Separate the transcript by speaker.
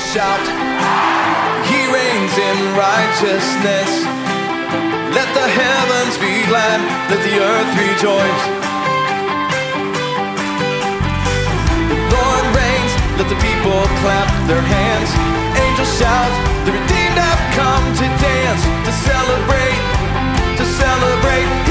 Speaker 1: shout. He reigns in righteousness. Let the heavens be glad, let the earth rejoice. The Lord reigns, let the people clap their hands. Angels shout, the redeemed have come to dance, to celebrate, to celebrate.